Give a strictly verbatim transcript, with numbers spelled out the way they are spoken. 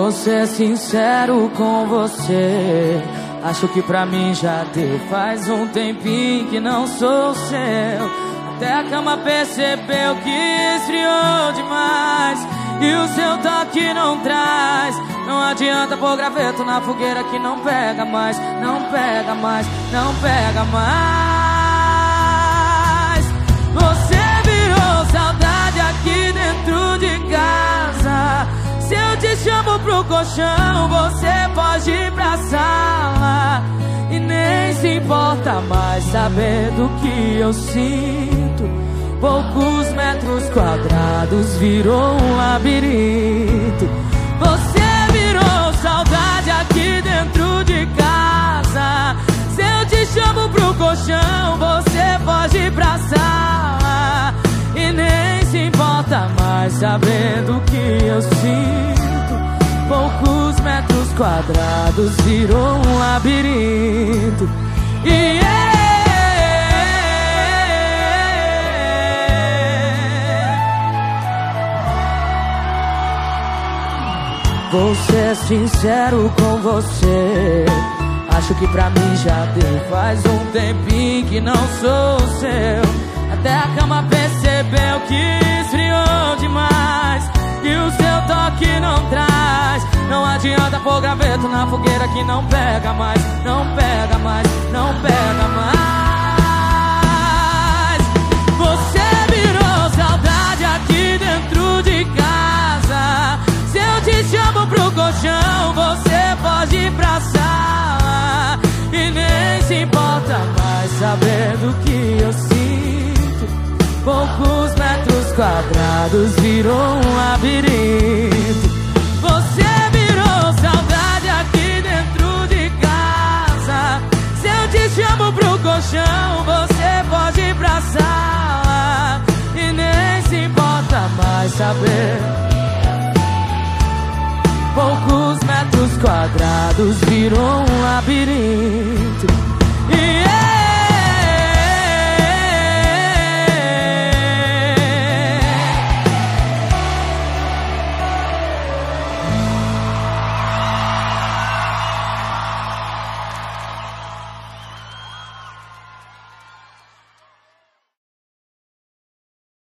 Vou ser sincero com você, acho que pra mim já deu. Faz um tempinho que não sou seu, até a cama percebeu que esfriou demais, e o seu toque não traz. Não adianta pôr graveto na fogueira que não pega mais, não pega mais, não pega mais. Você virou saudade aqui dentro de casa. Se eu te chamo pro colchão, você pode ir pra sala e nem se importa mais saber do que eu sinto. Poucos metros quadrados virou um labirinto. Você virou saudade aqui dentro de casa. Se eu te chamo pro colchão, você pode ir pra sala e nem se importa mais saber do que eu sinto. Poucos metros quadrados virou um labirinto. E vou ser sincero com você, acho que pra mim já deu. Faz um tempinho que não sou seu, até a cama percebeu que esfriou demais, e o seu toque não traz. Não adianta pôr graveto na fogueira que não pega mais, não pega mais, não pega mais. Você virou saudade aqui dentro de casa. Se eu te chamo pro colchão, você pode ir pra sala e nem se importa mais saber do que eu sinto. Poucos metros quadrados virou um labirinto. Você virou saudade aqui dentro de casa. Se eu te chamo pro colchão, você pode ir pra sala e nem se importa mais saber. Poucos metros quadrados virou um labirinto.